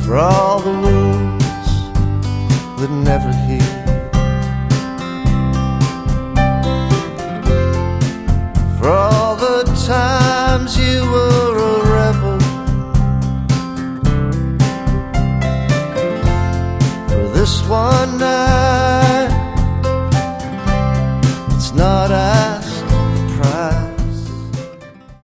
for all the wounds that never heal, for all the times you were a rebel, for this one night. It's not